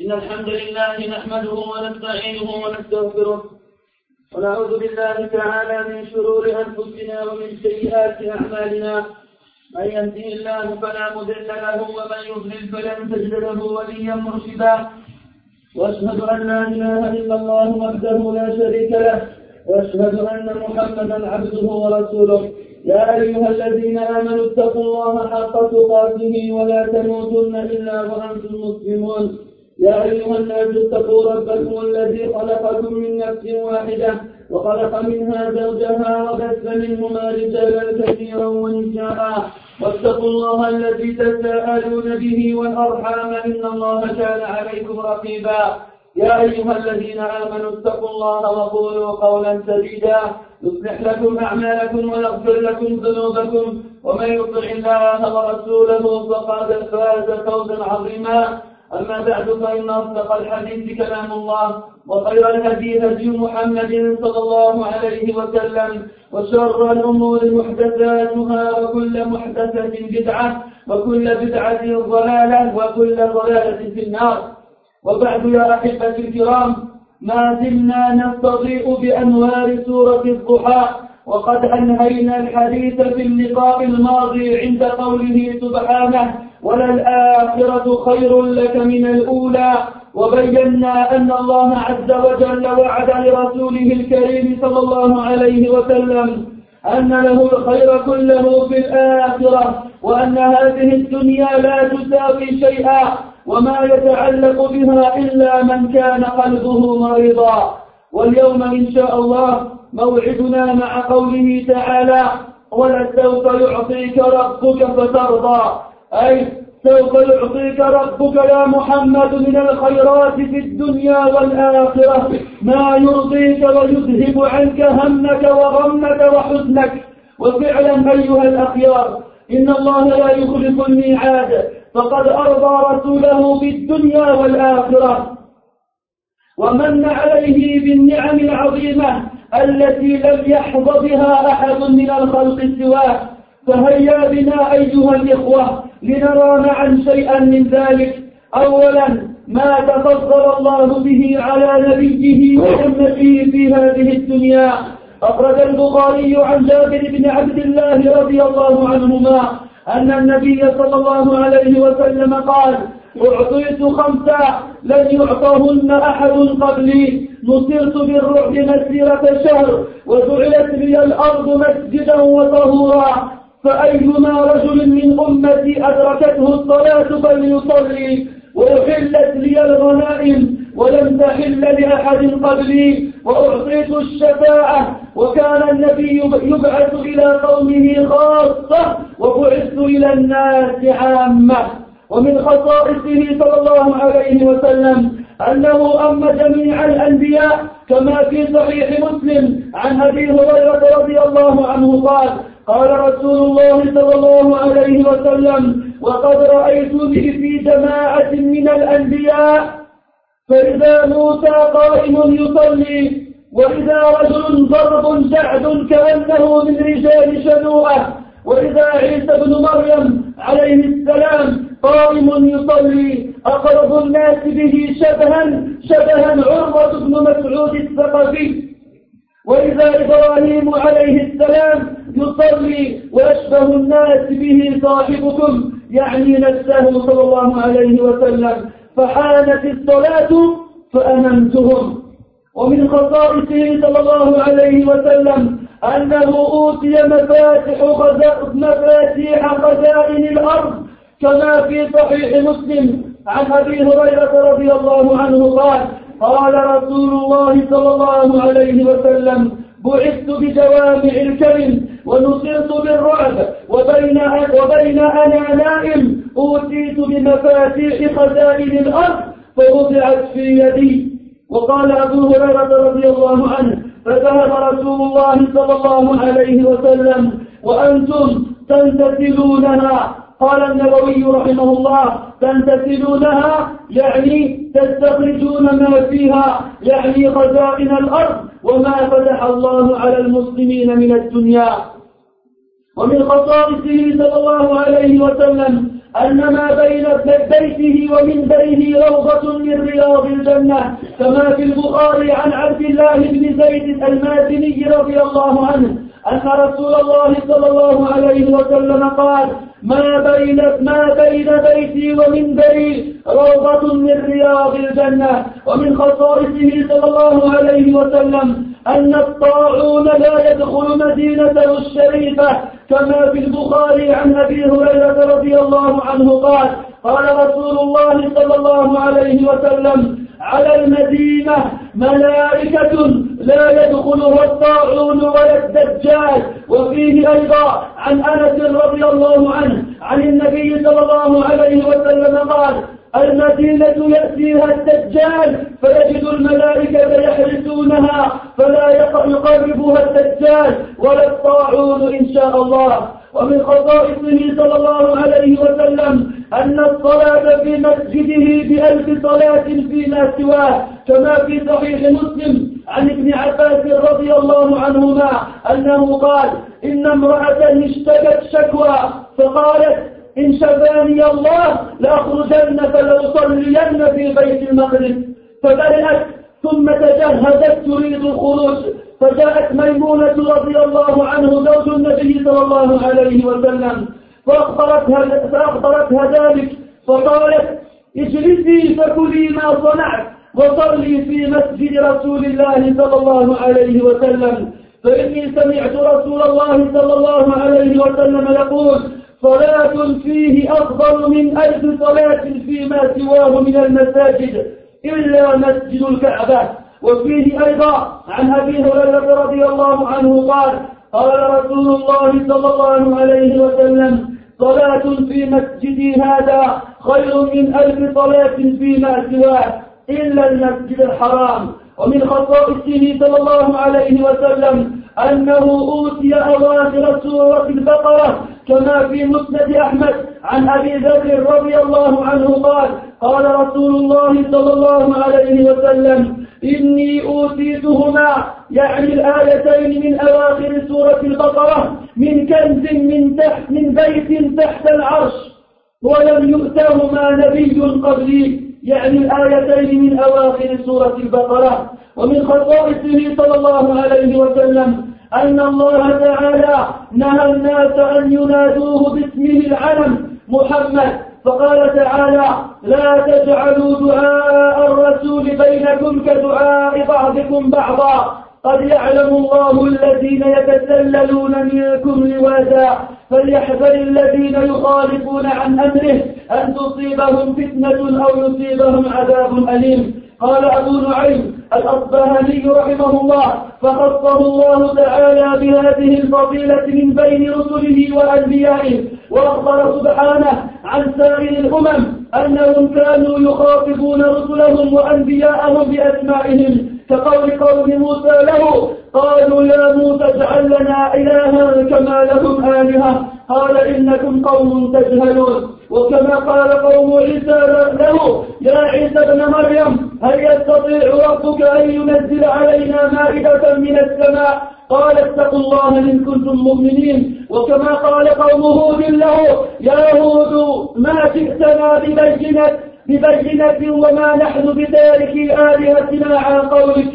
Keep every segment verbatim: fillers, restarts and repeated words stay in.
إن الحمد لله نحمده ونستعينه ونستغفره ونعوذ بالله تعالى من شرور أنفسنا ومن سيئات أعمالنا. من يهده الله فلا مضل له ومن يضلل فلن تجد له وليا مرشدا. وأشهد أن لا إله إلا الله وحده لا شريك له وأشهد أن محمدا عبده ورسوله. يا أيها الذين آمنوا اتقوا الله حق تقاته ولا تموتن إلا وأنتم مسلمون. يا أيها الناس اتقوا ربكم الذي خلقكم من نفس واحدة وخلق منها زوجها وبث منهما رجالا كثيرا ونساء واتقوا الله الذي تساءلون به والأرحام إن الله كان عليكم رقيبا. يا أيها الذين آمنوا اتقوا الله وقولوا قولا سديدا يصلح لكم أعمالكم ويغفر لكم ذنوبكم ومن يطع الله ورسوله فقد فاز فوزا عظيما. أما بعد فإن أصدق الحديث كلام الله وخير الهدي هدي محمد صلى الله عليه وسلم وشر الأمور محدثاتها وكل محدثة بدعة وكل بدعة ضلالة وكل ضلالة في النار. وبعد يا أحبتي الكرام، ما زلنا نستضيء بأنوار سورة الضحى، وقد أنهينا الحديث في اللقاء الماضي عند قوله سبحانه وللآخرة خير لك من الأولى، وبينا أن الله عز وجل وعد لرسوله الكريم صلى الله عليه وسلم أن له الخير كله في الآخرة، وأن هذه الدنيا لا تساوي شيئا وما يتعلق بها إلا من كان قلبه مريضا. واليوم إن شاء الله موعدنا مع قوله تعالى ولسوف يعطيك ربك فترضى، أي سوف يعطيك ربك يا محمد من الخيرات في الدنيا والآخرة ما يرضيك ويذهب عنك همك وغمك وحزنك. وفعلا أيها الأخيار إن الله لا يخلف الميعاد، فقد أرضى رسوله بالدنيا والآخرة ومن عليه بالنعم العظيمة التي لم يحظ بها أحد من الخلق سواه. فهيا بنا أيها الإخوة لنرى معا شيئا من ذلك. أولا ما تفضل الله به على نبيه وأمته في هذه الدنيا. أخرج البخاري عن جابر بن عبد الله رضي الله عنهما أن النبي صلى الله عليه وسلم قال أعطيت خمسة لن يعطهن أحد قبلي، نصرت بالرعب مسيرة شهر وجعلت لي الأرض مسجدا وطهورا، فأيما رجل من أمتي أدركته الصلاة فليصلي، وأحلت لي الغنائم ولم تحل لأحد قبلي، وأعطيت الشفاعة، وكان النبي يبعث إلى قومه خاصة وبعثت إلى الناس عامة. ومن خصائصه صلى الله عليه وسلم أنه أم جميع الأنبياء كما في صحيح مسلم عن أبي هريرة رضي الله عنه قال قال رسول الله صلى الله عليه وسلم وقد رأيتني في جماعة من الأنبياء فإذا موسى قائم يصلي، وإذا رجل ضرب جعد كأنه من رجال شنوءة، وإذا عيسى بن مريم عليه السلام قائم يصلي أقرب الناس به شبها شبها عروة بن مسعود الثقفي، وإذا إبراهيم عليه السلام يصلي وأشبه الناس به صاحبكم يعني نفسه صلى الله عليه وسلم، فحانت الصلاة فأممتهم. ومن خصائصه صلى الله عليه وسلم أنه أوتي مفاتيح مفاتيح خزائن الأرض كما في صحيح مسلم عن أبي هريرة رضي الله عنه قال قال رسول الله صلى الله عليه وسلم بعثت بجوامع الكلم ونصرت بالرعب وبين وبين أنا نائم أوتيت بمفاتيح خزائن الأرض فوضعت في يدي. وقال أبو هريرة رضي الله عنه فذهب رسول الله صلى الله عليه وسلم وأنتم تنتسلونها. قال النووي رحمه الله تنتسلونها يعني تستخرجون ما فيها، يعني خزائن الأرض وما فتح الله على المسلمين من الدنيا. ومن خصائصه صلى الله عليه وسلم أن ما بين بيته ومنبره روضة من رياض الجنة، كما في البخاري عن عبد الله بن زيد المازني رضي الله عنه أن رسول الله صلى الله عليه وسلم قال: ما بين ما بين بيتي ومنبري روضة من رياض الجنة. ومن خصائصه صلى الله عليه وسلم أن الطاعون لا يدخل مدينته الشريفة، كما في البخاري عن أبي هريرة رضي الله عنه قال: قال رسول الله صلى الله عليه وسلم: على المدينة ملائكة لا يدخلها الطاعون ولا الدجال. وفيه أيضا عن أنس رضي الله عنه عن النبي صلى الله عليه وسلم قال: المدينة يأتيها الدجال فيجد الملائكة يحرسونها فلا يقربها الدجال ولا الطاعون إن شاء الله. ومن خصائصه صلى الله عليه وسلم أن الصلاة في مسجده بألف صلاة فيما سواه، كما في صحيح مسلم عن ابن عباس رضي الله عنهما أنه قال: إن امرأة اشتكت شكوى فقالت: إن شفاني الله لأخرجن فلأصلين في بيت المقدس، فبرئت ثم تجهزت تريد الخروج، فجاءت ميمونة رضي الله عنه زوج النبي صلى الله عليه وسلم فأخبرتها, فأخبرتها ذلك، فقالت: اجلسي فكلي ما صنعت وصلي في مسجد رسول الله صلى الله عليه وسلم، فإني سمعت رسول الله صلى الله عليه وسلم يقول: صلاة فيه أفضل من ألف صلاة فيما سواه من المساجد إلا مسجد الكعبة. وفيه أيضا عن أبي هريرة رضي الله عنه قال: قال رسول الله صلى الله عليه وسلم: صلاة في مسجدي هذا خير من ألف صلاة فيما سواه إلا المسجد الحرام. ومن خصائصه صلى الله عليه وسلم أنه أوتي أواخر سورة البقرة، كما في مسند أحمد عن أبي ذر رضي الله عنه قال: قال رسول الله صلى الله عليه وسلم: إني أوتيتهما، يعني الآيتين من أواخر سورة البقرة، من كنز من تحت من بيت تحت العرش، ولم يؤتهما نبي قبلي، يعني الآيتين من أواخر سورة البقرة. ومن خصائصه صلى الله عليه وسلم أن الله تعالى نهى الناس أن ينادوه باسمه العلم محمد، فقال تعالى: لا تجعلوا دعاء الرسول بينكم كدعاء بعضكم بعضا، قد يعلم الله الذين يتسللون منكم لواذا، فليحذر الذين يخالفون عن أمره أن تصيبهم فتنة أو يصيبهم عذاب أليم. قال أبو نعيم الأصبهاني رحمه الله: فخصه الله تعالى بهذه الفضيلة من بين رسله وأنبيائه، وأخبر سبحانه عن سائر الأمم أنهم كانوا يخاطبون رسلهم وأنبياءهم بأسمائهم، كقول قوم موسى له: قالوا يا موسى اجعل لنا إلها كما لهم آلهة، قال إنكم قوم تجهلون. وكما قال قوم عيسى له: يا عيسى ابن مريم هل يستطيع ربك أن ينزل علينا مائدة من السماء؟ قال اتقوا الله إن كنتم مؤمنين. وكما قال قوم هود له: يا هود ما جئتنا ببينة ببينة وما نحن بتاركي آلهتنا عن قولك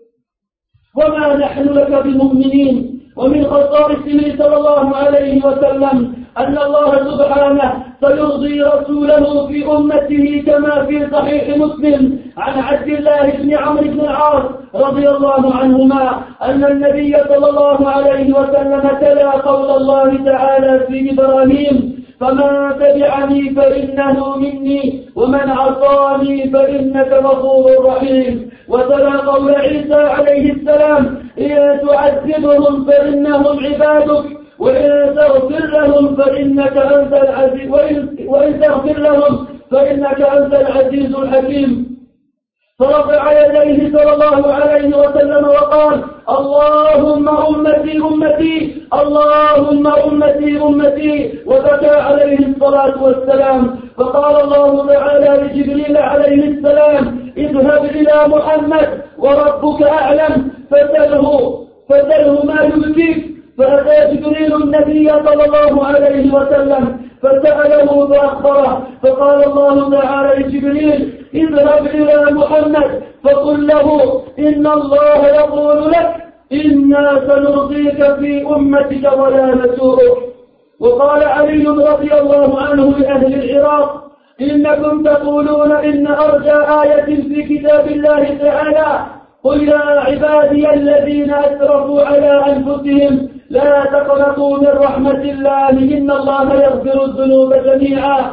وما نحن لك بمؤمنين. ومن خصائصه صلى الله عليه وسلم أن الله سبحانه سيرضي رسوله في أمته، كما في صحيح مسلم عن عبد الله بن عمرو بن العاص رضي الله عنهما أن النبي صلى الله عليه وسلم تلا قول الله تعالى في إبراهيم: فمن تبعني فإنه مني ومن عصاني فإنك غفور رحيم. وتلا قول عيسى عليه السلام: إن تعذبهم فإنهم عبادك وإن تغفر لهم فإنك أنت العزيز وإن, وإن تغفر لهم فإنك أنت العزيز الحكيم. فرفع يديه صلى الله عليه وسلم وقال: اللهم أمتي أمتي اللهم أمتي أمتي، وبكى عليه الصلاة والسلام. فقال الله تعالى لجبريل عليه السلام: اذهب إلى محمد وربك أعلم فسله فسله ما يبكيك. فأتى جبريل النبي صلى الله عليه وسلم فسأله فأخبره، فقال الله تعالى لجبريل: اذهب إلى محمد فقل له إن الله يقول لك إنا سنرضيك في أمتك ولا نسوءك. وقال علي رضي الله عنه لأهل العراق: إنكم تقولون إن أرجى آية في كتاب الله تعالى قل يا عبادي الذين أسرفوا على أنفسهم لا تقنطوا من رحمة الله إن الله يغفر الذنوب جميعا.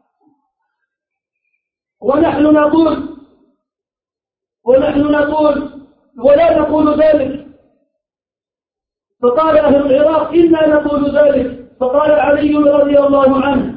ونحن نقول ونحن نقول ولا نقول ذلك. فقال أهل العراق: إنا نقول ذلك. فقال علي رضي الله عنه: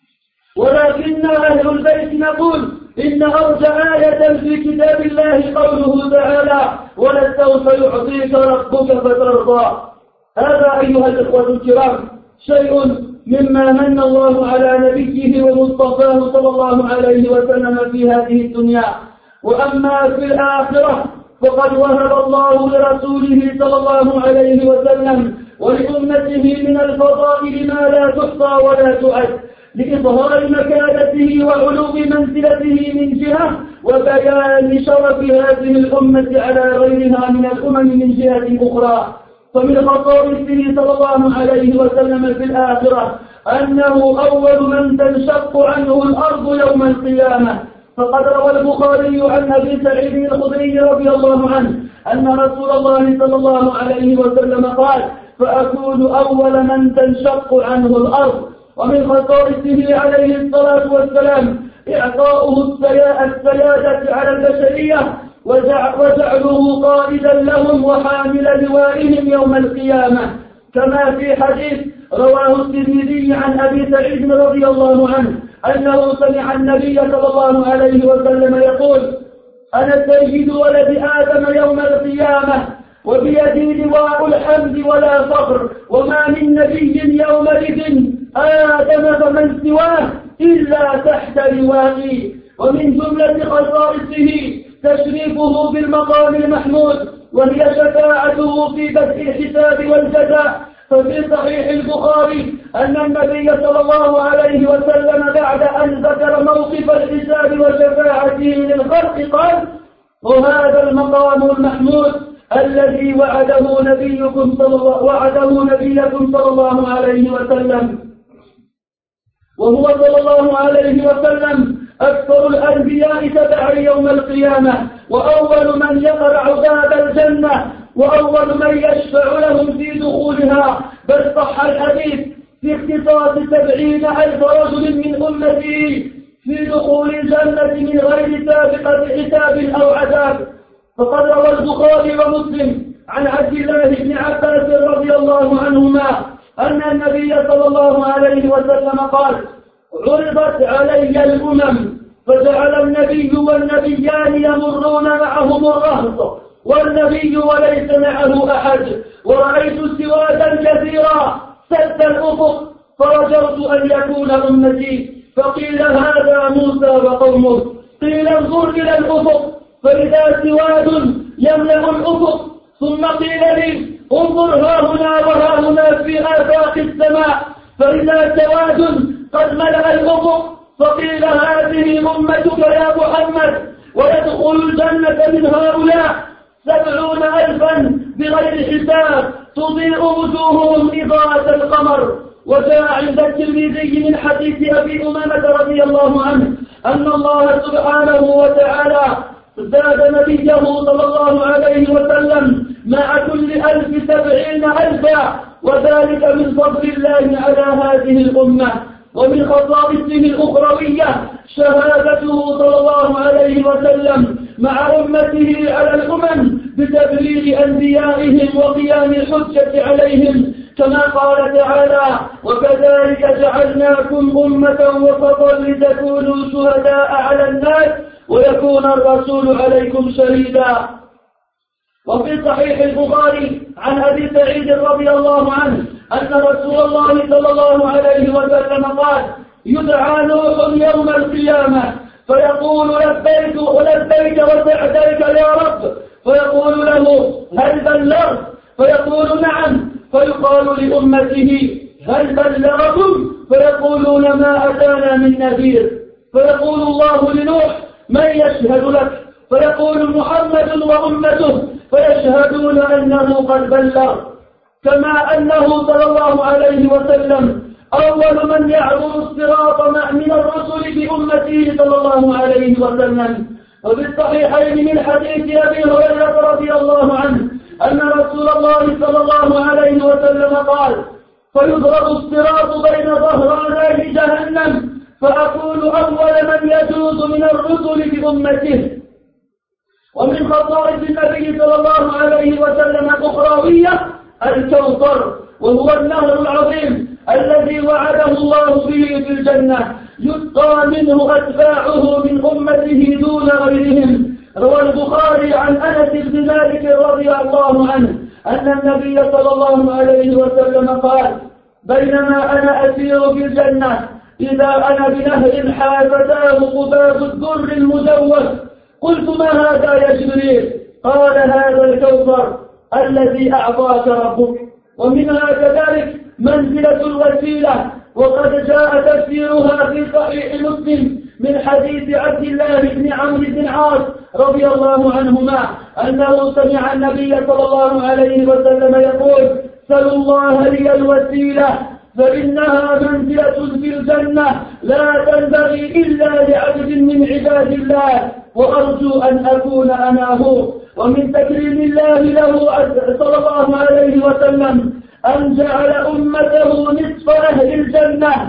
ولكننا أهل البيت نقول إن أرجى آية في كتاب الله قوله تعالى: ولسوف يعطيك ربك فترضى. هذا أيها الإخوة الكرام شيء مما من الله على نبيه ومصطفاه صلى الله عليه وسلم في هذه الدنيا. وأما في الآخرة فقد وهب الله لرسوله صلى الله عليه وسلم ولأمته من الفضائل ما لا تحصى ولا تعد، لإظهار مكانته وعلو منزلته من جهة، وبيان شرف هذه الأمة على غيرها من الأمم من جهة أخرى. فمن خصائصه صلى الله عليه وسلم في الآخرة أنه أول من تنشق عنه الأرض يوم القيامة. فقد روى البخاري عن أبي سعيد الخدري رضي الله عنه أن رسول الله صلى الله عليه وسلم قال: فأكون أول من تنشق عنه الأرض. ومن خصائصه عليه الصلاة والسلام إعطاؤه السيادة على البشرية وجعله قائدا لهم وحامل لوائهم يوم القيامة، كما في حديث رواه الترمذي عن أبي سعيد رضي الله عنه أنه سمع النبي صلى الله عليه وسلم يقول: أنا سيد ولد آدم يوم القيامة وبيدي لواء الحمد ولا فخر، وما من نبي يومئذ آدم فمن سواه إلا تحت لوائي. ومن جملة خصائصه تشريفه بالمقام المحمود، وهي شفاعته في بدء الحساب والجزاء. ففي صحيح البخاري أن النبي صلى الله عليه وسلم بعد أن ذكر موقف الحساب وشفاعته للخلق قال: وهذا المقام المحمود الذي وعده نبيكم صلى الله وعده نبيكم صلى الله عليه وسلم. وهو صلى الله عليه وسلم أكثر الأنبياء تبعا يوم القيامة، وأول من يقرع باب الجنة، وأول من يشفع لهم في دخولها. بل صح الحديث في اختصاص سبعين ألف رجل من أمته في دخول الجنة من غير سابقة حساب أو عذاب. فقد روى البخاري ومسلم عن عبد الله بن عباس رضي الله عنهما أن النبي صلى الله عليه وسلم قال: عرضت علي الأمم فجعل النبي والنبيان يمرون معهم الرهط والنبي وليس معه أحد، ورأيت سوادا كثيرا سد الأفق فرجوت أن يكون أمتي. فقيل: هذا موسى وقومه. قيل: انظر إلى الأفق فإذا سواد يملأ الأفق. ثم قيل لي: انظر ها هنا وها هنا في آفاق السماء فإذا سواد قد ملأ الأفق. فقيل: هذه أمتك يا محمد، ويدخل الجنة من هؤلاء سبعون ألفا بغير حساب تضيء وجوههم إضاءة القمر. وجاء عند الترمذي من حديث أبي أمامة رضي الله عنه أن الله سبحانه وتعالى زاد نبيه صلى الله عليه وسلم مع كل ألف سبعين ألفا، وذلك من فضل الله على هذه الأمة. ومن خصائصه الأخروية شهادته صلى الله عليه وسلم مع أمته على الأمم بتبليغ أنبيائهم وقيام الحجة عليهم، كما قال تعالى: وكذلك جعلناكم أمة وسطا لتكونوا شهداء على الناس ويكون الرسول عليكم شهيدا. وفي صحيح البخاري عن أبي سعيد رضي الله عنه أن رسول الله صلى الله عليه وسلم قال: يدعى نوح يوم القيامة فيقول: لبيك ولبيك وسعديك يا رب. فيقول له: هل بلغت؟ فيقول: نعم. فيقال لأمته: هل بلغكم؟ فيقولون ما أتانا من نذير، فيقول الله لنوح من يشهد لك؟ فيقول محمد وأمته، فيشهدون أنه قد بلغ. كما أنه صلى الله عليه وسلم أول من يعبر الصراط من الرسل بأمته صلى الله عليه وسلم. وفي الصحيحين من حديث أبي هريرة رضي الله عنه أن رسول الله صلى الله عليه وسلم قال: فيضرب الصراط بين ظهراني جهنم، فأكون أول من يجوز من الرسل بأمته. ومن خصائص النبي صلى الله عليه وسلم الأخروية الكوثر، وهو النهر العظيم الذي وعده الله به في الجنة، يسقى منه أتباعه من أمته دون غيرهم. روى البخاري عن أنس بن مالك رضي الله عنه أن النبي صلى الله عليه وسلم قال: بينما أنا أسير في الجنة إذا أنا بنهر حافتاه قباب الدر المجوف، قلت: ما هذا يا جبريل؟ قال: هذا الكوثر الذي أعطاك ربك. ومنها كذلك منزلة الوسيلة، وقد جاء تفسيرها في صحيح مسلم من حديث عبد الله بن عمرو بن العاص رضي الله عنهما أنه سمع النبي صلى الله عليه وسلم يقول: سلوا الله لي الوسيلة فإنها منزلة في الجنة لا تنبغي إلا لعبد من عباد الله، وأرجو أن أكون أنا هو. ومن تكريم الله له صلى الله عليه وسلم أن جعل أمته نصف أهل الجنة.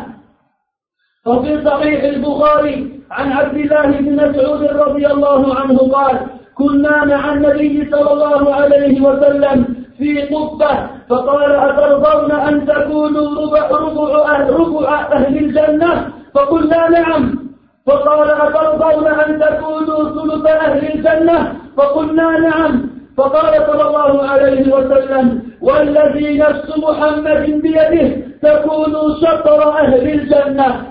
وفي صحيح البخاري عن عبد الله بن مسعود رضي الله عنه قال: كنا مع النبي صلى الله عليه وسلم في قبة، فقال: أترضون أن تكونوا ربع, ربع, أهل, ربع أهل الجنة؟ فقلنا: نعم. فقال: أترضون أن تكونوا ثلث أهل الجنة؟ فقلنا: نعم. فقال صلى الله عليه وسلم: والذي نفس محمد بيده تكونوا شطر أهل الجنة.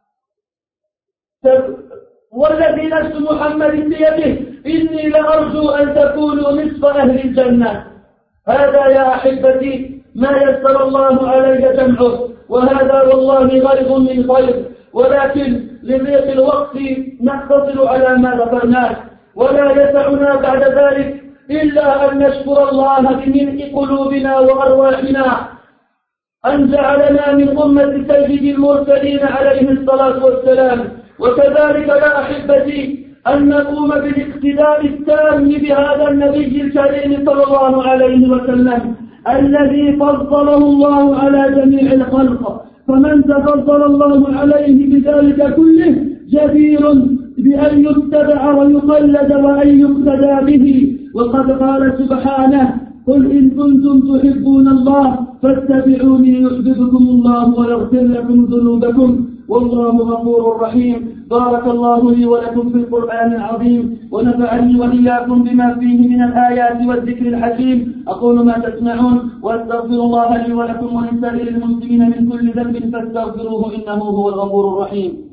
والذي نفس محمد بيده إني لأرجو أن تكونوا نصف أهل الجنة. هذا يا أحبتي ما يسر الله علي جمعه، وهذا والله غيظ من خير، ولكن لضيق الوقت نقتصر على ما ذكرناه، ولا يسعنا بعد ذلك إلا أن نشكر الله بملء قلوبنا وأرواحنا أن جعلنا من أمة سيد المرسلين عليه الصلاة والسلام. وكذلك يا أحبتي أن نقوم بالاقتداء التام بهذا النبي الكريم صلى الله عليه وسلم الذي فضله الله على جميع الخلق، فمن تفضل الله عليه بذلك كله جدير بأن يتبع ويقلد وأن يقتدى به. وقد قال سبحانه: قل إن كنتم تحبون الله فاتبعوني يحببكم الله ويغفر لكم ذنوبكم والله غفور رحيم. بارك الله لي ولكم في القرآن العظيم، ونفعني وإياكم بما فيه من الآيات والذكر الحكيم. أقول ما تسمعون وأستغفر الله لي ولكم ولسائر المسلمين من كل ذنب فاستغفروه إنه هو الغفور الرحيم.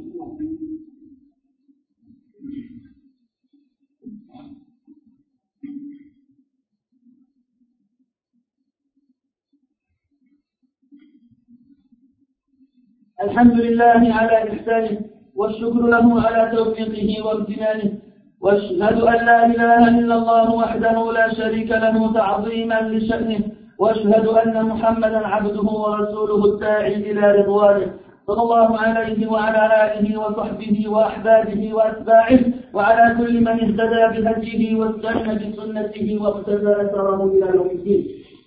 الحمد لله على إحسانه، والشكر له على توفيقه وامتنانه، واشهد أن لا إله إلا الله وحده لا شريك له تعظيما لشأنه، واشهد أن محمدا عبده ورسوله الداعي إلى رضوانه، صلى الله عليه وعلى آله وصحبه وأحبابه وأتباعه وعلى كل من اهتدى بهديه واستنى بسنته واقتدى أثره إلى يوم الدين.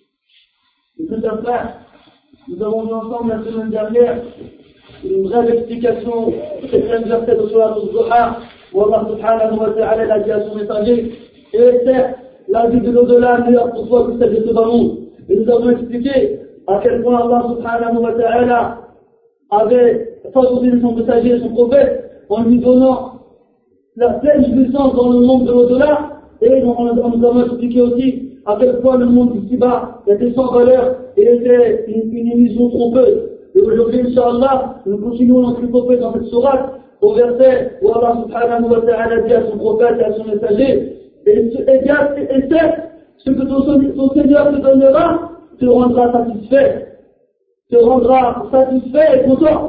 Nous avons vu ensemble la semaine dernière une brève explication de cette verset de Surah Al-Duha où Allah subhanahu wa ta'ala l'a dit à son messager: et certes, la vie de l'au-delà est meilleure pour toi que celle de ce bas monde. Et nous avons expliqué à quel point Allah subhanahu wa ta'ala avait favorisé son messager et son prophète en lui donnant la pleine jouissance dans le monde de l'au-delà, et nous avons expliqué aussi à quel point le monde d'ici-bas était sans valeur et était une, une illusion trompeuse. Et aujourd'hui, Inch'Allah, nous continuons notre épopée dans cette sourate au verset où Allah subhanahu wa ta'ala dit à son prophète et à son messager: et, et, et certes, ce que ton, ton Seigneur te donnera te rendra satisfait, te rendra satisfait et content.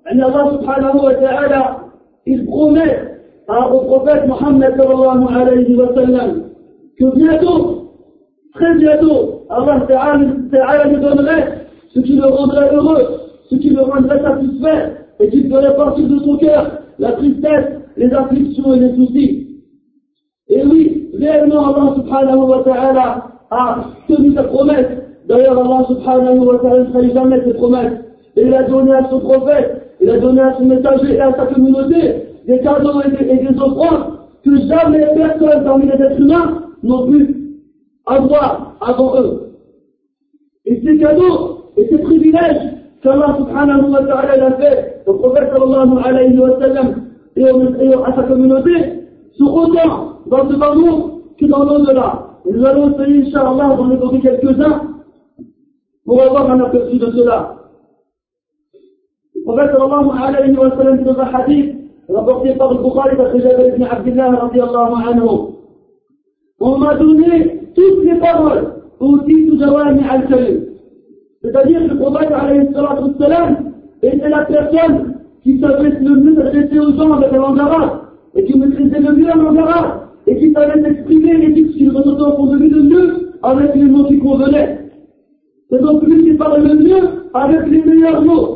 Et Allah subhanahu wa ta'ala, il promet au prophète Mohammed sallallahu alayhi wa sallam que bientôt, très bientôt, Allah ta'ala lui donnerait ce qui le rendrait heureux, ce qui le rendrait satisfait et qui ferait partir de son cœur la tristesse, les afflictions et les soucis. Et oui, réellement Allah subhanahu wa ta'ala a tenu sa promesse. D'ailleurs Allah subhanahu wa ta'ala ne trahit jamais ses promesses. Et il a donné à son prophète, il a donné à son messager et à sa communauté des cadeaux et des, et des offrandes que jamais personne parmi les êtres humains n'ont pu avoir avant eux. Et ces cadeaux et ces privilèges qu'Allah subhanahu wa ta'ala a fait au prophète sallallahu alayhi wa sallam et à sa communauté sont autant dans ce bas-monde que dans l'au-delà. Et nous allons essayer, Inch'Allah, d'en évoquer quelques-uns pour avoir un aperçu de cela. Le prophète sallallahu alayhi wa sallam dit dans un hadith rapporté par le Bukhari d'après Jabir ibn Abdullah radiyallahu anhu: on m'a donné toutes les paroles au titre de Jawami al-Kalim. C'est-à-dire que le prophète alayhi salatu wassalam était la personne qui savait le mieux s'adresser aux gens avec la langue arabe et qui maîtrisait le mieux la langue arabe et qui savait s'exprimer et dire ce qu'il ressentait au fond de lui de mieux avec les mots qui convenaient. C'est donc lui qui parle le mieux avec les meilleurs mots.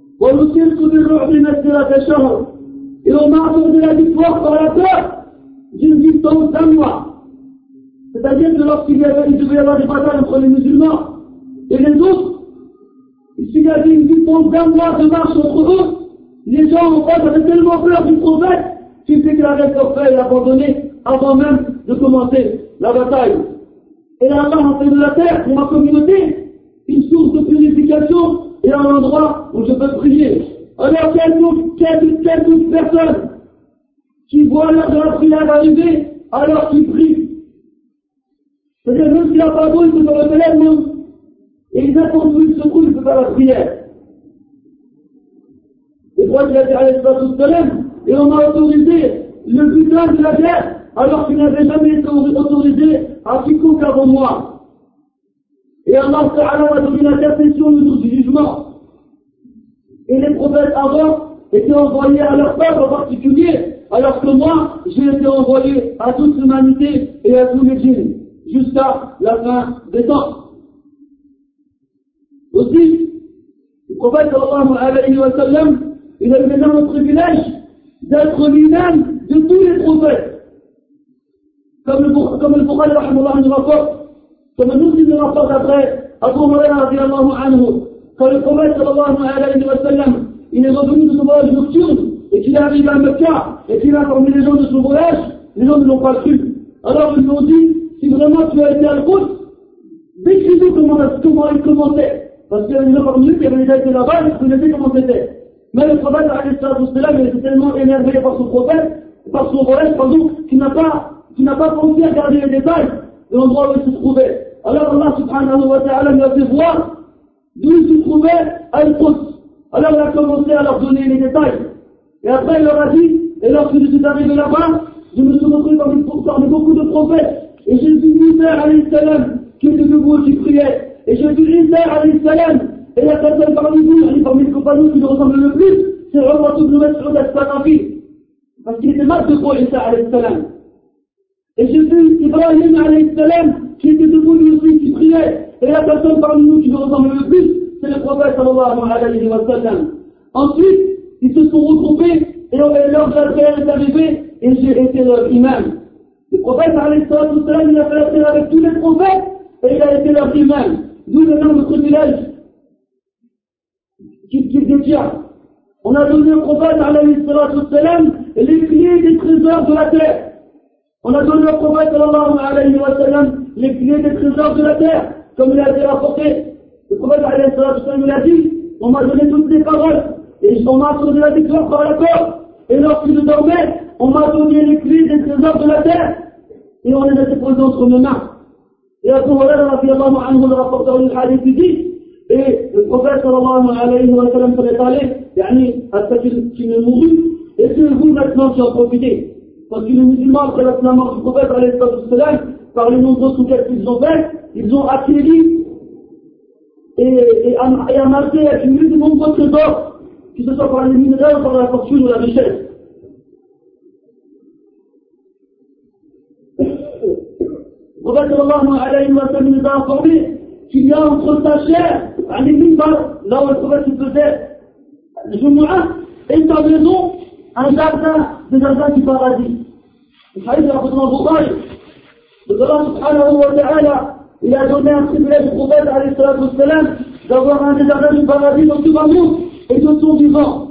Et on m'a accordé la victoire par la peur d'une distance d'un mois. C'est-à-dire que lorsqu'il y avait, il devait y avoir des batailles entre les musulmans et les autres, s'il y avait une distance d'un mois de marche entre eux, les gens en face avaient tellement peur du prophète qu'ils déclaraient forfait et abandonné avant même de commencer la bataille. Et là, Allah a fait de la terre pour ma communauté une source de purification et un endroit où je peux prier. Alors, quelques personnes qui voient l'heure de la prière arriver, alors qu'ils prient. C'est-à-dire, même s'il n'a pas beau, il peut faire le téléphone, et ils attendent où il se trouve, il peut faire la prière. Et moi, il a dit à l'espace et on m'a autorisé le butin de la guerre, alors qu'il n'avait jamais été autorisé à quiconque avant moi. Et Allah Ta'ala a donné l'intercession le jour du jugement. Et les prophètes avant étaient envoyés à leur peuple en particulier, alors que moi, j'ai été envoyé à toute l'humanité et à tous les djinns, jusqu'à la fin des temps. Aussi, le prophète sallallahu alayhi wa sallam, il a eu l'énorme privilège d'être lui-même de tous les prophètes. Comme le, comme le Bukhari rahimahullah nous rapporte, comme nous qui nous rapporte après Abu Hurairah radiyallahu anhu, quand le prophète sallallahu alayhi wa sallam, il est revenu de son voyage nocturne, et qu'il est arrivé à Mecca, et qu'il a informé les gens de son voyage, les gens ne l'ont pas cru. Alors ils lui ont dit, si vraiment tu as été à l'Al-Quds, décris-nous comment, comment il commentait. Parce qu'il y avait des gens parmi eux qui avaient déjà été là-bas, et qui connaissaient comment c'était. Mais le prophète alayhi wa sallam, il était tellement énervé par son prophète, par son voyage, pardon, qu'il n'a pas, qu'il n'a pas pensé à garder les détails de l'endroit où il se trouvait. Alors Allah subhanahu wa ta'ala lui a fait voir d'où il se trouvait à Al-Quds. Alors il a commencé à leur donner les détails. Et après il leur a dit, et lorsque je suis arrivé là-bas, je me suis retrouvé parmi, parmi beaucoup de prophètes. Et j'ai vu Musa alayhi salam qui était debout et qui priait. Et j'ai vu Isa alayhi salam. Et la personne parmi nous, parmi les compagnons qui nous ressemblent le plus, c'est Umar ibn Mas'ud al-Saqafi. Parce qu'il était mal de peau, Isa alayhi salam. Et j'ai vu Ibrahim alayhi salam qui était debout lui aussi, qui priait. Et la personne parmi nous qui nous ressemble le plus, c'est le prophète sallallahu alayhi wa sallam. Ensuite, ils se sont regroupés et l'heure de la prière est arrivée et j'ai été leur imam. Le prophète alayhi wa sallam, il a fait la prière avec tous les prophètes et il a été leur imam. D'où l'énorme privilège qu'il qu détient. On a donné au prophète alayhi wa sallam les clés des trésors de la terre. On a donné au prophète sallallahu alayhi wa sallam les clés des trésors de la terre, comme il a été rapporté. Le prophète alayhi wa sallam il a dit, on m'a donné toutes les paroles, et on m'a accordé la victoire par la corde, et lorsque je dormais, on m'a donné les clés des trésors de la terre, et on les a déposés entre mes mains. Et Abu Hurairah radiyallahu anhu, le rapporteur du hadith, dit, et le prophète sallallahu alayhi wa sallam s'est allé, yani, à ce qu'il ne mourut, et c'est vous maintenant qui en profitez. Parce que les musulmans, après la mort du prophète alayhi wa sallam, par les nombreux souquettes qu'ils ont fait, ils ont acquis et, et, et amassé et accumulé de nombreux trésors que ce soit par les minerais ou par la fortune ou la richesse. Le prophète sallallahu alayhi wa sallam nous a informé qu'il y a entre sa chair, à l'imminbar, là où le prophète faisait le Jumu'ah, et sa maison, un jardin, des jardins du paradis. Le hadith de la Bukhari, de Allah subhanahu wa ta'ala, il a donné un privilège au prophète alayhi wa sallam d'avoir un des jardins du paradis dans tout le monde et de son vivant.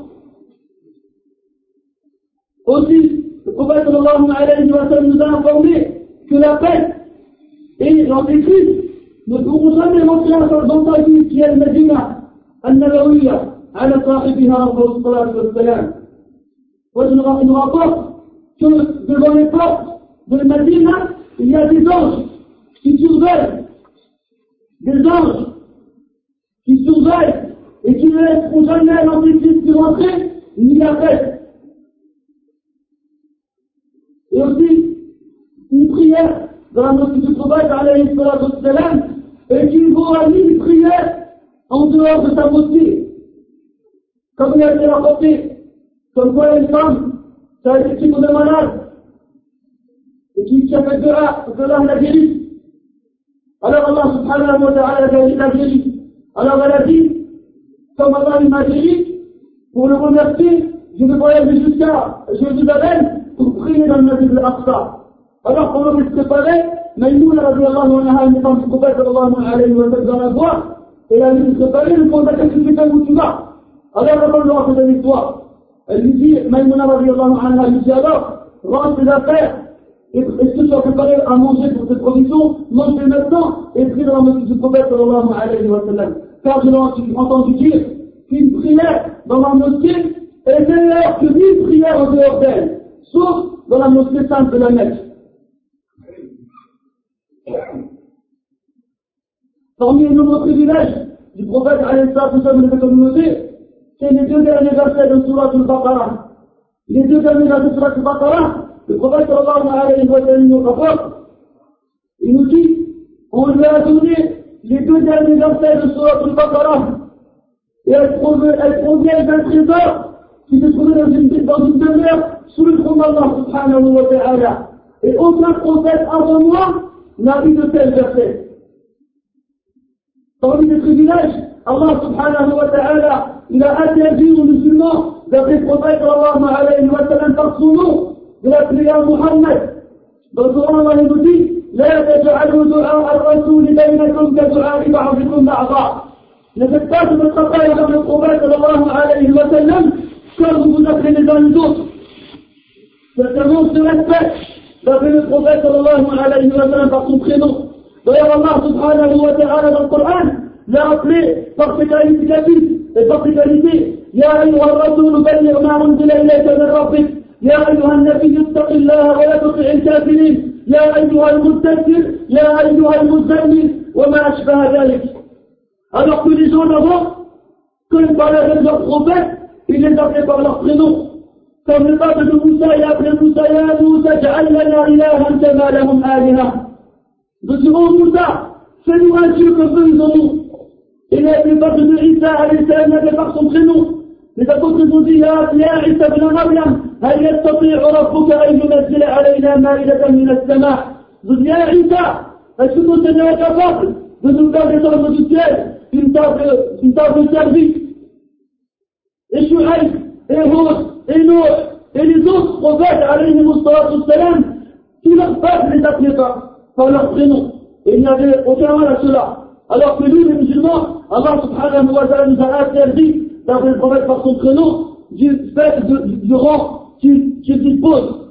Aussi, le prophète sallallahu alayhi wa sallam nous a informé que la peste et l'antéchrist ne pourront jamais rentrer dans sa ville qui est le Medina, al-Nabawiyya, ala sahibiha wa salatu wa salam. Il nous rapporte que devant les portes de Medina, il y a des anges qui surveillent, des anges qui surveillent et qui ne laisseront jamais l'antéchrist rentrer, ni la peste. Et aussi, une prière dans la mosquée du prophète, alayhi salatu wa salam, et qu'il vaut à mille prières en dehors de sa mosquée. Comme il a été rapporté, comme quoi il y a une femme qui a été tombée malade, et qui a fait de là, que là l'a guéri. Alors Allah subhanahu wa ta'ala l'a guéri. Alors elle a dit, comme Allah m'a guéri, pour le remercier, je vais voyager jusqu'à Jérusalem pour prier dans le Masjid al-Aqsa. Alors pendant qu'il se préparait, Maïmouna radiallahu anha, une femme du prophète sallallahu alayhi wa sallam dans la voie, et elle lui se préparait, lui demanda qu'est-ce que tu fais, où tu vas? Alors elle lui raconte l'histoire. Elle lui dit, Maïmouna radiallahu anha, lui dit alors, range tes affaires, est-ce que tu as préparé à manger pour tes provisions, mange-les maintenant, et prie dans la mosquée du prophète sallallahu alayhi wa sallam. Car je l'ai entendu dire qu'une prière dans la mosquée est meilleure que mille prières en dehors d'elle, sauf dans la mosquée sainte de la Mecque. Parmi les nombreux privilèges du prophète alayhi salatu wa sallam de la communauté, c'est les deux derniers versets de Surah al-Baqarah. Les deux derniers versets de Surah al-Baqarah, le prophète sallallahu alayhi wa sallam nous rapporte, il nous dit, on lui a donné les deux derniers versets de Surah al-Baqarah, et elles proviennent d'un trésor qui se trouvait dans une, dans une demeure sous le trône d'Allah subhanahu wa ta'ala. Et aucun prophète avant moi n'a eu de tels versets. Parmi les privilèges, Allah subhanahu wa ta'ala, il a interdit aux musulmans d'appeler le prophète sallallahu alayhi wa sallam par son nom, de l'appeler à Muhammad. Dans le Coran, Allah nous dit, لا تجعلوا دعاء الرسول بينكم كدعاء بعضكم بعضا. Ne faites pas de votre appel avec le prophète sallallahu alayhi wa sallam comme vous vous appelez les uns les autres. Certainement, se respecte d'appeler le prophète sallallahu alayhi wa sallam par son prénom. D'ailleurs, Allah subhanahu wa ta'ala dans le Coran l'a appelé par ses qualificatifs et par ses qualités. Ya ayyuha ar-rasul balligh ma unzila ilayka min rabbik. Ya ayyuha an-nabiy ittaqillaha wa la tuti'il kafirin. Ya ayyuha al-mudaththir. Ya ayyuha al-muzammil. Wa ma ashbaha dhalik. Alors que les gens d'avant, quand ils parlaient avec leur prophète, ils les appelaient par leur prénom. Comme le peuple de Moussa, il a appelé Moussa, Ya Moussa, ja'al lana ilahan kama lahum aliha. Nous dirons Moussa, fais-nous un Dieu comme eux ils en ont. Et le peuple de Isa, alayhi salam, n'avait pas son prénom. Les apôtres nous ont dit, Ya Isa ibn Maryam, هل يستطيع ربك أن ينزل علينا مائدة من السماء. Nous dit, Ya Isa, est-ce que ton Seigneur est capable de nous faire descendre du ciel une table, une table de service? Et Shu'aïb, et Hud, et Nuh, et les autres prophètes, alayhi salam, tout leur peuple les appelait par, par leur prénom. Et il n'y avait aucun mal à cela. Alors que nous, les musulmans, Allah subhanahu wa ta'ala nous a interdit d'appeler le prophète par son prénom du fait de, du rang qu'il qu dispose.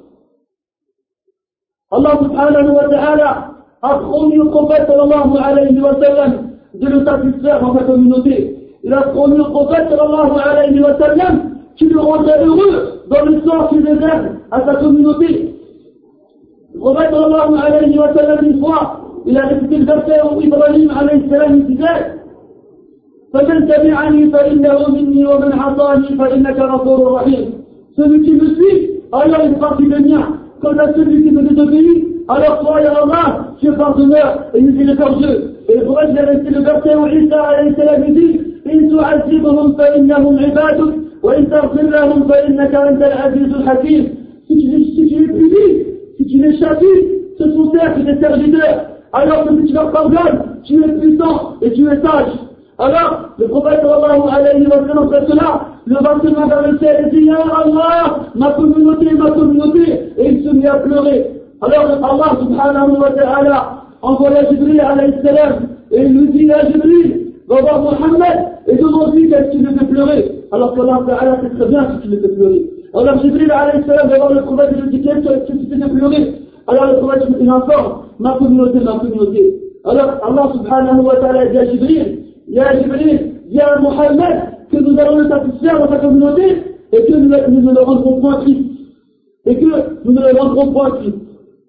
Allah subhanahu wa ta'ala a promis au prophète sallallahu alayhi wa sallam de le satisfaire dans sa communauté. Il a promis au prophète sallallahu alayhi wa sallam qu'il le rendrait heureux dans le sort qu'il réserve à sa communauté. Le prophète sallallahu alayhi wa sallam une fois, il a récité le verset où Ibrahim alayhi salam disait فَمَنْ تَبِعَنِي فَإِنَّهُ مِنِّي وَمَنْ عَصَانِي فَإِنَّكَ غَفُورٌ رَحِيمٌ. Celui qui me suit, alors il est parti de mien. Quant à celui qui me désobéit, alors toi, ya Allah, tu es pardonneur et miséricordieux. Et le prophète a resté le verset où Isa alayhi salam dit إِن تُعَذِّبْهُمْ فَإِنَّهُمْ عِبَادُكَ وإن تغفر لهم فإنك أنت العزيز الحكيم. Si tu les, si tu les punis, si tu les châties, ce sont certes des serviteurs. Alors que si tu leur pardonnes, tu es puissant et tu es sage. Alors, le prophète sallallahu alayhi wa sallam, après cela, le va se mettre vers le ciel et dit, Ya Allah, ma communauté, ma communauté, et il se mit à pleurer. Alors, Allah subhanahu wa ta'ala envoya Jibril alayhi salam, et il lui dit, Ya Jibril, va voir Mohammed, et demande-lui qu'est-ce qu'il lui fait pleurer. Alors qu'Allah ta'ala sait très bien ce qu'il lui fait pleurer. Alors Jibril alayhi salam va voir le prophète et lui dit, qu'est-ce qu'il lui fait pleurer? Alors le prophète il informe, ma communauté, ma communauté. Alors Allah subhanahu wa ta'ala dit à Jibril, Ya Jibril, dis à Mohammed que nous allons le satisfaire dans sa communauté et que nous, nous ne le rendrons point triste. Et que nous ne le rendrons point triste.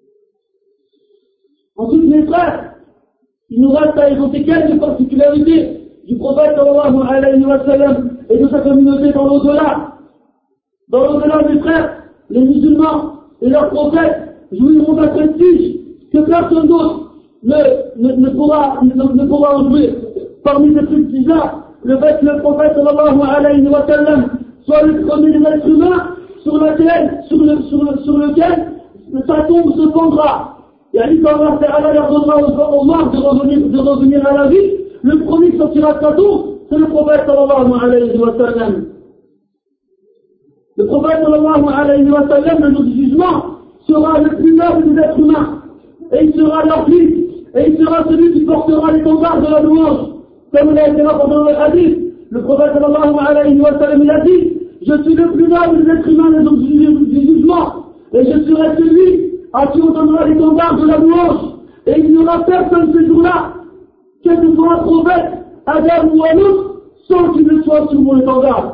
Ensuite, mes frères, il nous reste à évoquer quelques particularités du prophète sallallahu alayhi wa sallam et de sa communauté dans l'au-delà. Dans l'au-delà, mes frères, les musulmans et leurs prophètes jouiront d'un prestige que personne d'autre ne, ne, ne, pourra, ne, ne pourra en jouir. Parmi ces prestiges-là, le fait que le prophète sallallahu alayhi wa sallam soit le premier des êtres humains sur lequel, sur le, sur le, sur lequel sa tombe se pendra. Et Ali quand Allah Ta'ala leur donnera aux morts de revenir, de revenir à la vie, le premier qui sortira de sa tombe, c'est le prophète sallallahu alayhi wa sallam. Le prophète sallallahu alayhi wa sallam, le jour du jugement, sera le plus noble des êtres humains. Et il sera leur fils. Et il sera celui qui portera l'étendard de la louange. Comme il a été rapporté dans le hadith, le prophète sallallahu alayhi wa sallam, il a dit, je suis le plus noble des êtres humains le jour du jugement. Et je serai celui à qui on donnera l'étendard de la louange. Et il n'y aura personne ce jour-là, que ce soit un prophète, Adam ou un autre, sans qu'il ne soit sous mon étendard.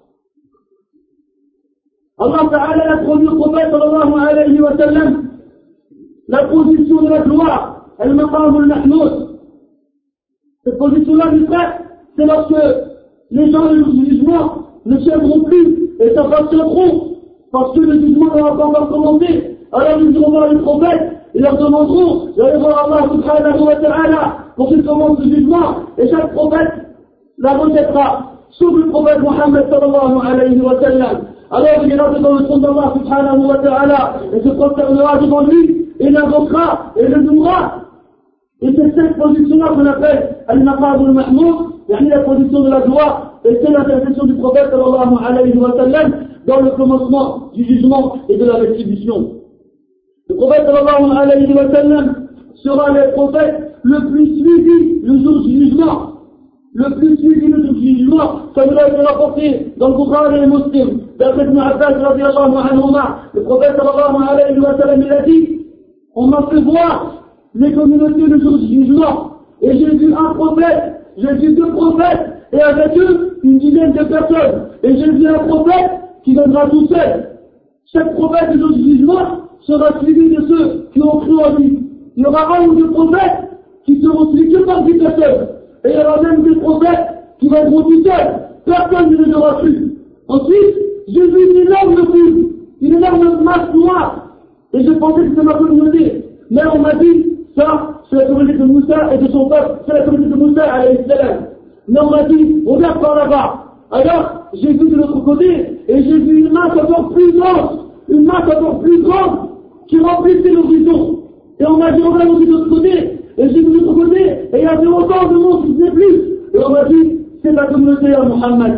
Allah Ta'ala a promis au prophète sallallahu alayhi wa sallam la position de la gloire, al-maqam al-mahmoud. Cette position-là, mes frères, c'est lorsque les gens du jugement ne tiendront plus et s'impatienteront parce que le jugement n'aura pas encore commencé. Alors ils iront voir les prophètes et leur demanderont d'aller voir Allah subhanahu wa ta'ala pour qu'il commence le jugement et chaque prophète la rejettera, sauf le prophète Mohammed sallallahu alayhi wa sallam. Alors il ira devant le trône d'Allah subhanahu wa ta'ala et se prosternera devant lui et l'invoquera et le louera. Et c'est cette position-là qu'on appelle al-maqam al-mahmoud, c'est-à-dire la position de la gloire, et c'est l'intercession du prophète sallallahu alayhi wa sallam dans le commencement du jugement et de la rétribution. Le prophète sallallahu alayhi wa sallam sera le prophète le plus suivi le jour du jugement. Le plus suivi le jour du jugement, comme il a été rapporté dans le Bukhari et Muslim, d'après Ibn Abbas radiyallahu anhuma, le prophète sallallahu alayhi wa sallam il a dit, on m'a fait voir les communautés le jour du jugement, et j'ai vu un prophète, j'ai vu deux prophètes, et avec eux, une dizaine de personnes, et j'ai vu un prophète qui viendra tout seul. Chaque prophète le jour du jugement sera suivi de ceux qui ont cru en lui. Il y aura un ou deux prophètes qui seront suivis que par dix personnes, et il y aura même des prophètes qui viendront tout seuls, personne ne les aura cru. Ensuite, j'ai vu une énorme foule, une énorme masse noire, et je pensais que c'était ma communauté, mais on m'a dit, ça, c'est la communauté de Moussa et de son peuple, c'est la communauté de Moussa alayhi salam. Mais on m'a dit, regarde par là-bas. Alors, j'ai vu de l'autre côté, et j'ai vu une masse encore plus grande, une masse encore plus grande, qui remplissait l'horizon. Et on m'a dit, regarde aussi de l'autre côté, et j'ai vu de l'autre côté, et il y avait encore de monde qui faisait plus. Et on m'a dit, c'est la communauté à Muhammad.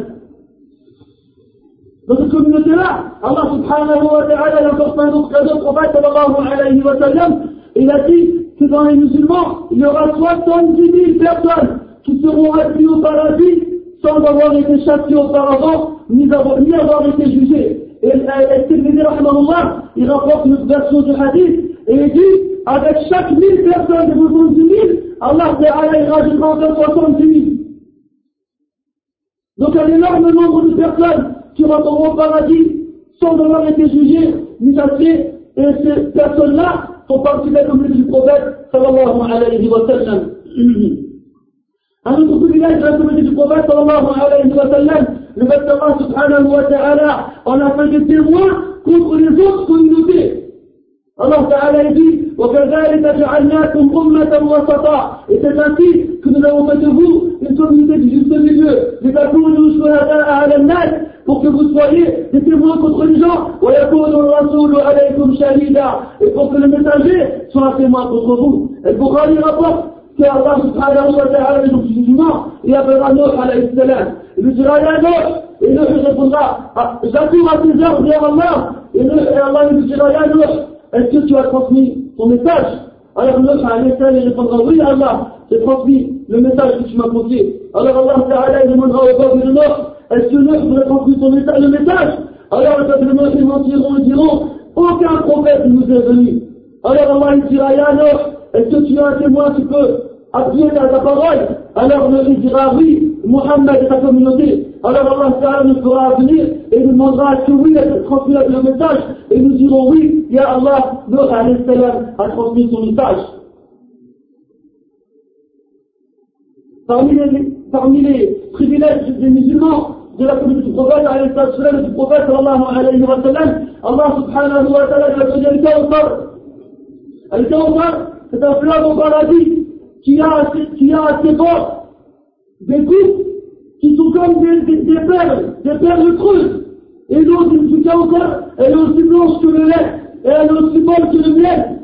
Dans cette communauté-là, Allah subhanahu wa ta'ala, il a encore fait un autre cadeau, prophète sallallahu alayhi wa sallam, il a dit que dans les musulmans, il y aura soixante-dix mille personnes qui seront admis au paradis sans avoir été châtiées auparavant, ni avoir, ni avoir été jugées. Et Al-Tirmidhi, rahimahullah, il rapporte une version du hadith, et il dit, avec chaque mille personnes de soixante-dix mille, Allah ta'ala, il rajoutera encore soixante-dix mille. Donc un énorme nombre de personnes qui rentreront au paradis sans avoir été jugées, ni châtiées, et ces personnes-là font partie de la communauté du prophète sallallahu alayhi wa sallam. Un autre privilège de la communauté du prophète sallallahu alayhi wa sallam, le fait d'Allah subhanahu wa ta'ala en a fait des témoins contre les autres communautés. Allah ta'ala dit, وَكَذَلِكَ جَعَلْنَاكُمْ أُمَّةً وَسَطًا. Et c'est ainsi que nous avons fait de vous une communauté du juste milieu. لِتَكُونُوا شُهَدَاءَ عَلَى النَّاسِ pour que vous soyez des témoins contre les gens, et pour que le messager soit un témoin contre vous. Et le Bukhari rapporte qu'Allah subhanahu wa ta'ala, le jour du jugement, il appellera Nuh alayhi salam. Il lui dira, ya Nuh, et Nuh répondra, j'accours à tes ordres, ya Allah, et, Nuh, et Allah lui dira, ya Nuh, est-ce que tu as transmis ton message? Alors Nuh alayhi salam, il répondra, oui Allah, j'ai transmis le message que tu m'as confié. Alors Allah ta'ala, il demandera au peuple de Nuh, est-ce que Nuh vous a transmis ton message, le message? Alors le peuple de Nuh, ils mentiront, ils diront, aucun prophète ne nous est venu. Alors Allah il dira, ya Nuh, est-ce que tu as un témoin qui peut appuyer ta, ta parole? Alors Nuh il dira, oui, Muhammad et ta communauté. Alors Allah ta'ala nous fera venir et nous demandera, est-ce que oui, elle a transmis le message? Et nous dirons, oui, ya Allah, Nuh alayhi salam a transmis son message. Parmi les, parmi les privilèges des musulmans, de la communauté du prophète, alayhi salam, du prophète, sallallahu alayhi wa sallam, Allah subhanahu wa ta'ala lui a donné le Kawthar. Le Kawthar, c'est un fleuve au paradis qui a assez, qui a assez bord des coupes qui sont comme des, des, des perles, des perles creuses. Et l'eau du Kawthar, elle est aussi blanche que le lait, et elle est aussi bonne que le miel.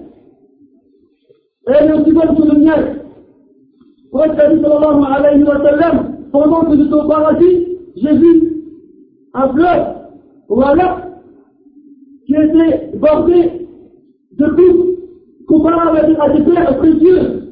Et elle est aussi bonne que le miel. Pour être dit sallallahu alayhi wa sallam, pendant que j'étais au paradis, j'ai vu un fleuve ou un lac qui était bordé de coupes comparables à des perles précieuses.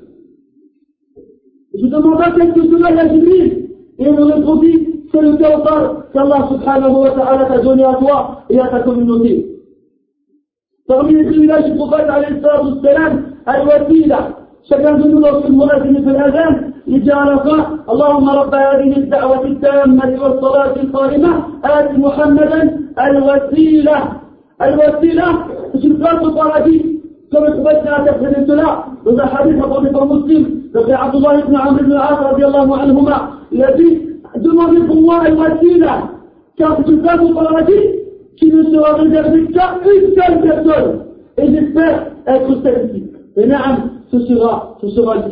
Je demandais qu'est-ce que cela est Jibril, et il me répondit, c'est le Kawthar qu'Allah subhanahu wa ta'ala t'a donné à toi et à ta communauté. Parmi les privilèges du prophète alayhi salam, al-wasila, chacun de nous lorsque le muazzin fait l'azan, il dit à la fin, Allahumma rabba hadhihi ad-da'wati at-tammati was-salati al-qa'imah, ati Muhammadan al-wasila. Al-wasila, c'est une place au paradis. Comme le prophète a interprété cela dans un hadith rapporté par Muslim, d'après Abdullah ibn Amr ibn al-As radiyallahu anhuma, il a dit, demandez pour moi al-wasila, car c'est une place au paradis qui ne sera réservée qu'à une seule personne. Et j'espère être celle-ci. Et na'am, ce sera, ce sera lui.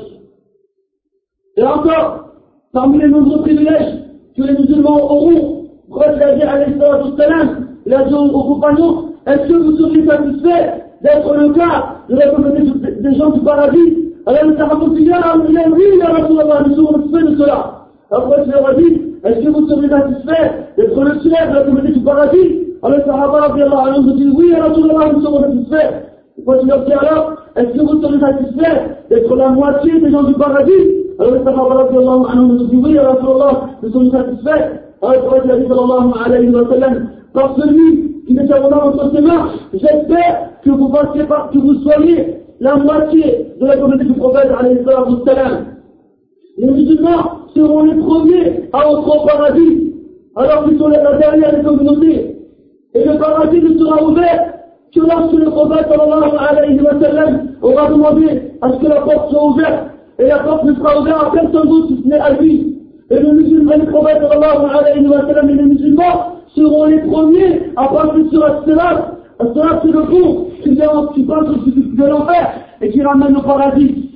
Et encore, parmi les nombreux privilèges que les musulmans auront, le prophète a dit alayhi salam, il a dit aux compagnons, est-ce que vous seriez satisfaits d'être le cas de la communauté des gens du paradis? Alors le Sahaba dit, oui, ya Rasulallah, nous serons satisfaits de cela. Après, il leur a dit, est-ce que vous seriez satisfaits d'être le tiers de la communauté du paradis? Alors le Sahaba radiallahu anhu dit, oui, ya Rasulallah, nous serons satisfaits. Après, il leur dit alors, est-ce que vous serez satisfaits d'être la moitié des gens du paradis? Alors le Sahaba radiallahu anhu nous dit, oui, ya Rasulallah, nous serons satisfaits. Alors le prophète a dit, sallallahu alayhi wa sallam, par celui qui met sa main entre ses mains, j'espère que vous fassiez pas, que vous soyez la moitié de la communauté du prophète, alayhi salam. Les musulmans seront les premiers à entrer au paradis, alors qu'ils sont la dernière des communautés. Et le paradis ne sera ouvert que lorsque le prophète, sallallahu alayhi wa sallam, aura demandé à ce que la porte soit ouverte. Et la porte ne sera ouverte à personne d'autre si ce n'est à lui. Et le musulman, le prophète, sallallahu alayhi wa sallam, et les musulmans seront les premiers à passer sur As-Sirat. As-Sirat, c'est le pont qui vient, qui passe de l'enfer et qui ramène au paradis.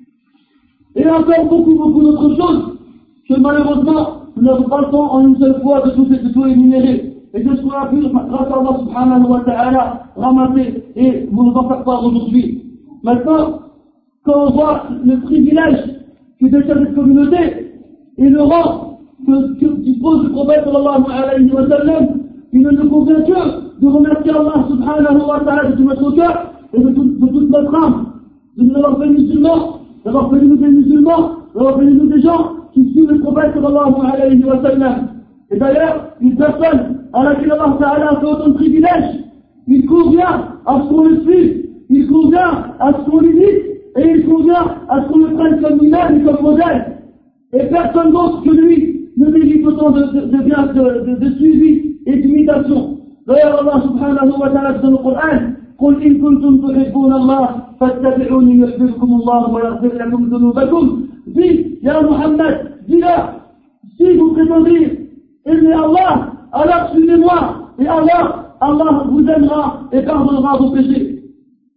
Et encore beaucoup, beaucoup d'autres choses que malheureusement, nous n'avons pas le temps en une seule fois de tout, de tout énumérer. Et de ce qu'on a pu, grâce à Allah subhanahu wa ta'ala, ramasser et vous en faire part aujourd'hui. Maintenant, quand on voit le privilège que détient cette communauté et le rang que, que dispose le prophète sallallahu alayhi wa sallam, il ne nous convient que de remercier Allah subhanahu wa ta'ala de tout notre cœur et de, tout, de toute notre âme, de nous avoir fait musulmans, d'avoir fait nous des musulmans, d'avoir fait nous des gens qui suivent le prophète sallallahu alayhi wa sallam. Et d'ailleurs, une personne à laquelle Allah ta'ala a fait autant de privilèges, il convient à ce qu'on le suive, il convient à ce qu'on l'imite, et il convient à ce qu'on le prenne comme imam et comme modèle. Et personne d'autre que lui ne mérite autant de, de, de, bien, de, de, de suivi et d'imitation. D'ailleurs, Allah subhanahu wa ta'ala dit dans le Coran, قل إن كنتم تحبون الله فاتبعوني يحببكم الله ويغفر لكم ذنوبكم. Dis, ya Muhammad, dis-leur, si vous prétendez aimer Allah, alors suivez-moi, et alors Allah vous aimera et pardonnera vos péchés.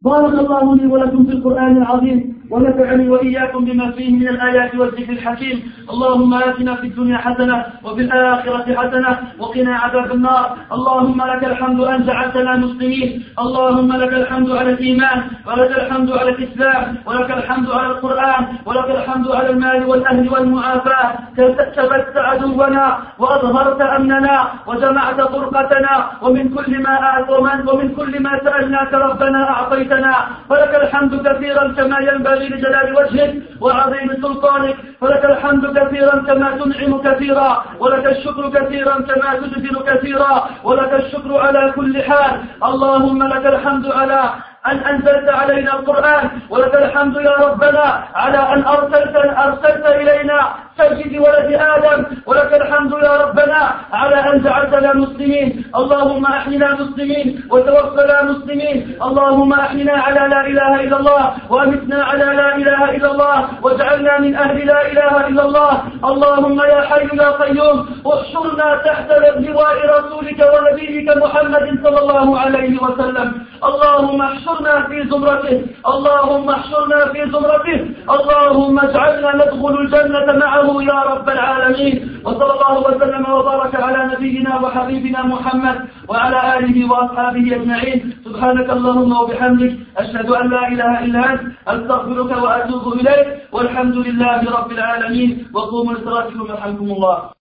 بارك الله لي ولكم في القرآن العظيم ونفعني وإياكم بما فيه من الآيات والذكر الحكيم. اللهم آتنا في الدنيا حسنة وفي الآخرة حسنة وقنا عذاب النار. اللهم لك الحمد أن جعلتنا مسلمين، اللهم لك الحمد على الإيمان، ولك الحمد على الإسلام، ولك الحمد على القرآن، ولك الحمد على المال والأهل والمعافاة. كبت عدونا وأظهرت أمننا وجمعت فرقتنا، ومن كل ما ومن ومن كل ما سألناك ربنا أعطيتنا، فلك الحمد كثيرا كما ينبغي لجلال وجهك وعظيم سلطانك. ولك الحمد كثيرا كما تنعم كثيرا، ولك الشكر كثيرا كما تجزل كثيرا، ولك الشكر على كل حال. اللهم لك الحمد على أن أنزلت علينا القرآن، ولك الحمد يا ربنا على أن أرسلت, أرسلت إلينا سيد ولد آدم، ولك الحمد يا ربنا على أن جعلتنا مسلمين. اللهم أحينا مسلمين وتوفنا مسلمين. اللهم أحينا على لا إله إلا الله وأمتنا على لا إله إلا الله واجعلنا من أهل لا إله إلا الله. اللهم يا حي يا قيوم احشرنا تحت لواء رسولك ونبيك محمد صلى الله عليه وسلم. اللهم احشرنا في زمرته، اللهم احشرنا في زمرته، اللهم اجعلنا ندخل الجنة معه يا رب العالمين. وصلى الله وسلم وبارك على نبينا وحبيبنا محمد وعلى آله وأصحابه أجمعين. سبحانك اللهم وبحمدك أشهد أن لا إله إلا أنت أستغفرك وأتوب إليك، والحمد لله رب العالمين. وقوموا لصلاتكم يرحمكم الله.